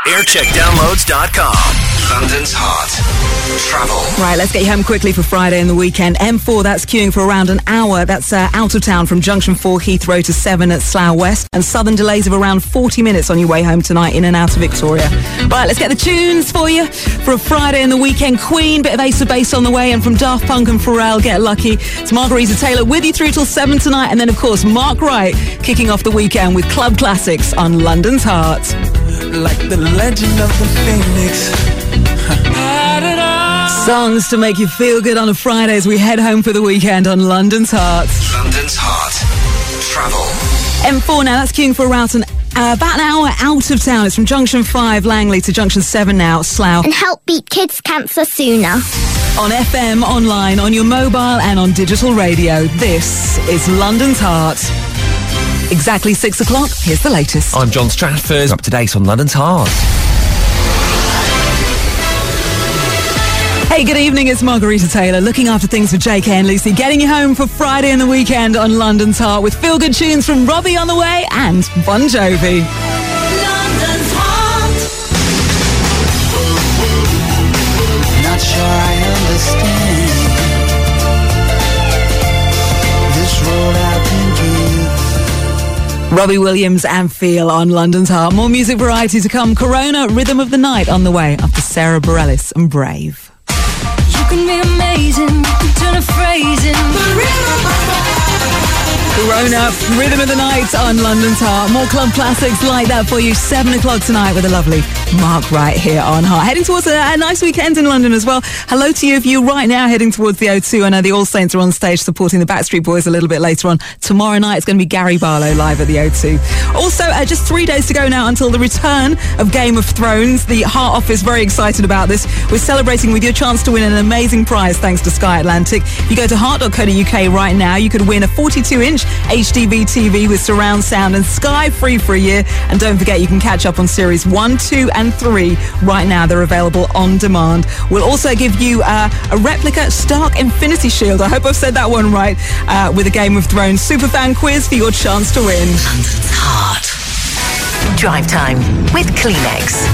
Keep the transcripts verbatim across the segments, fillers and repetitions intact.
aircheck downloads dot com. London's Heart. Travel. Right, let's get you home quickly for Friday and the weekend. M four, that's queuing for around an hour. That's uh, out of town from Junction four, Heathrow to seven at Slough West. And southern delays of around forty minutes on your way home tonight in and out of Victoria. Right, let's get the tunes for you for a Friday and the weekend. Queen, bit of Ace of Base on the way. And from Daft Punk and Pharrell, Get Lucky. It's Margarita Taylor with you through till seven tonight. And then, of course, Mark Wright kicking off the weekend with Club Classics on London's Heart. Like the legend of the Phoenix. Songs to make you feel good on a Friday as we head home for the weekend on London's Heart. London's Heart. Travel. M four now, that's queuing for around an, uh, about an hour out of town. It's from Junction five, Langley, to Junction seven now, Slough. And help beat kids' cancer sooner. On F M, online, on your mobile and on digital radio, this is London's Heart. Exactly six o'clock, here's the latest. I'm John Stratford, up to date on London's Heart. Hey, good evening, it's Margarita Taylor, looking after things for J K and Lucy, getting you home for Friday and the weekend on London's Heart with feel-good tunes from Robbie on the way and Bon Jovi. London's Heart. Not sure I understand this road I've been given. Robbie Williams and Feel on London's Heart. More music variety to come. Corona, Rhythm of the Night on the way after Sarah Bareilles and Brave. You can be amazing, you can turn a phrase in. Corona, Rhythm of the Night on London's Heart. More club classics like that for you. Seven o'clock tonight with a lovely Mark Wright here on Heart. Heading towards a, a nice weekend in London as well. Hello to you if you're right now heading towards the O two. I know the All Saints are on stage supporting the Backstreet Boys a little bit later on. Tomorrow night it's going to be Gary Barlow live at the O two. Also, uh, just three days to go now until the return of Game of Thrones. The Heart Office very excited about this. We're celebrating with your chance to win an amazing prize thanks to Sky Atlantic. If you go to heart dot co dot U K right now, you could win a forty-two inch H D V T V with surround sound and Sky free for a year. And don't forget, you can catch up on series one, two and three right now. They're available on demand. We'll also give you uh, a replica Stark Infinity Shield. I hope I've said that one right, uh, with a Game of Thrones superfan quiz for your chance to win. London's Heart. Drive time with Kleenex.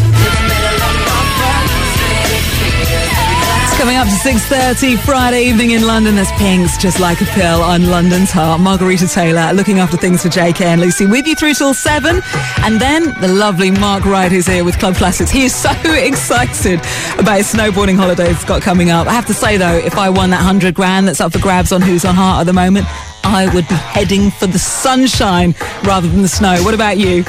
Coming up to six thirty Friday evening in London, there's Pink's Just Like a Pill on London's Heart. Margarita Taylor looking after things for J K and Lucy with you through till seven. And then the lovely Mark Wright who's here with Club Classics. He is so excited about his snowboarding holiday he's got coming up. I have to say though, if I won that hundred grand that's up for grabs on Who's on Heart at the moment, I would be heading for the sunshine rather than the snow. What about you?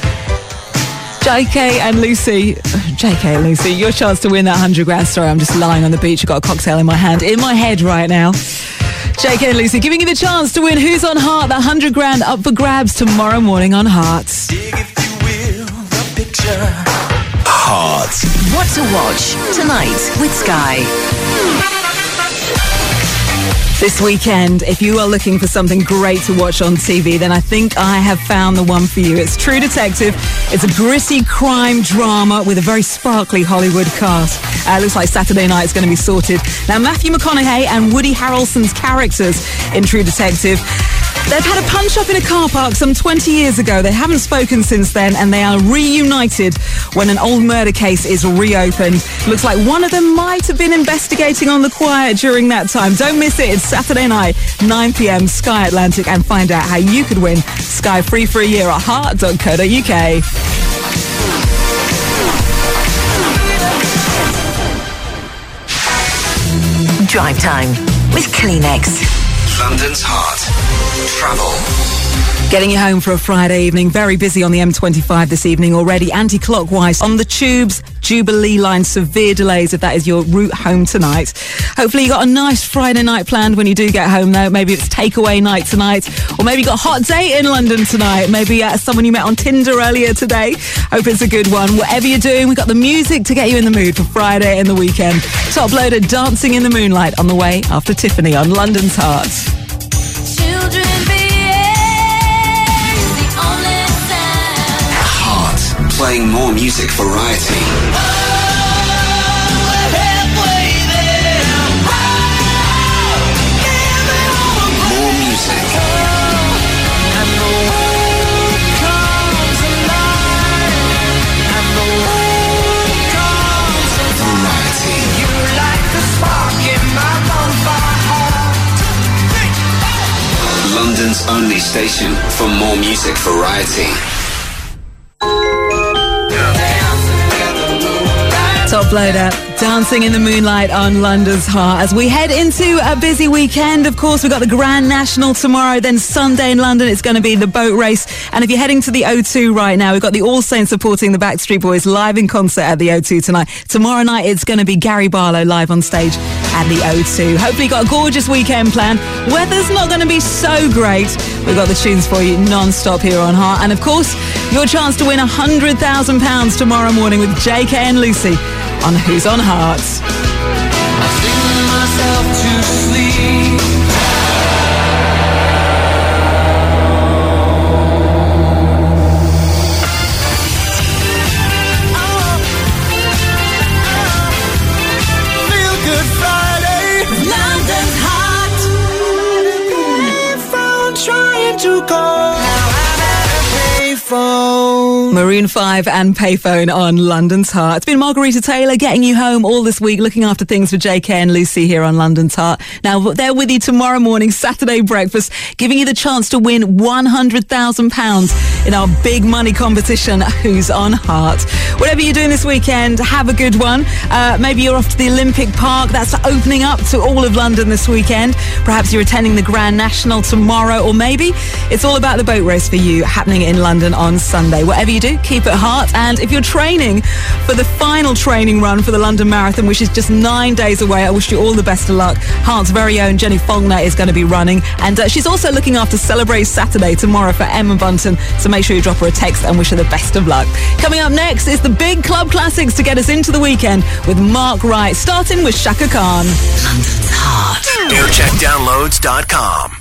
J K and Lucy, J K and Lucy, your chance to win that hundred grand. Sorry, I'm just lying on the beach. I've got a cocktail in my hand, in my head right now. J K and Lucy giving you the chance to win Who's on Heart, that hundred grand up for grabs tomorrow morning on Hearts. Dig, if you will, the picture. Heart. What to watch tonight with Sky. This weekend, if you are looking for something great to watch on T V, then I think I have found the one for you. It's True Detective. It's a gritty crime drama with a very sparkly Hollywood cast. Uh, looks like Saturday night is going to be sorted. Now, Matthew McConaughey and Woody Harrelson's characters in True Detective, they've had a punch-up in a car park some twenty years ago. They haven't spoken since then, and they are reunited when an old murder case is reopened. Looks like one of them might have been investigating on the quiet during that time. Don't miss it. It's Saturday night, nine p.m, Sky Atlantic, and find out how you could win Sky free for a year at heart dot co dot U K. Drive time with Kleenex. London's Heart. Travel. Getting you home for a Friday evening. Very busy on the M twenty-five this evening already. Anti-clockwise on the tubes. Jubilee line. Severe delays if that is your route home tonight. Hopefully you got a nice Friday night planned when you do get home though. Maybe it's takeaway night tonight. Or maybe you got a hot date in London tonight. Maybe uh, someone you met on Tinder earlier today. Hope it's a good one. Whatever you're doing, we've got the music to get you in the mood for Friday and the weekend. Top loader Dancing in the Moonlight on the way after Tiffany on London's Heart. Children Playing more music variety. More music. station for more music variety. Top loader, Dancing in the Moonlight on London's Heart. As we head into a busy weekend, of course, we've got the Grand National tomorrow, then Sunday in London, it's going to be the boat race. And if you're heading to the O two right now, we've got the All Saints supporting the Backstreet Boys live in concert at the O two tonight. Tomorrow night, it's going to be Gary Barlow live on stage at the O two. Hopefully you've got a gorgeous weekend planned. Weather's not going to be so great. We've got the tunes for you non-stop here on Heart. And of course, your chance to win one hundred thousand pounds tomorrow morning with J K and Lucy on Who's on Heart. I sing myself to sleep. Oh, oh, feel good Friday. London's hot. Phone trying to call. Now I'm at a payphone. Maroon five and Payphone on London's Heart. It's been Margarita Taylor getting you home all this week, looking after things for J K and Lucy here on London's Heart. Now, they're with you tomorrow morning, Saturday breakfast, giving you the chance to win one hundred thousand pounds in our big money competition, Who's on Heart. Whatever you're doing this weekend, have a good one. Uh, maybe you're off to the Olympic Park. That's opening up to all of London this weekend. Perhaps you're attending the Grand National tomorrow, or maybe it's all about the boat race for you happening in London on Sunday. Whatever you do, keep it Heart. And if you're training for the final training run for the London Marathon, which is just nine days away, I wish you all the best of luck. Heart's very own Jenny Faulkner is going to be running, and uh, she's also looking after Celebrate Saturday tomorrow for Emma Bunton, so make sure you drop her a text and wish her the best of luck. Coming up next is the big club classics to get us into the weekend with Mark Wright, starting with Shaka Khan. London's Heart. aircheck downloads dot com.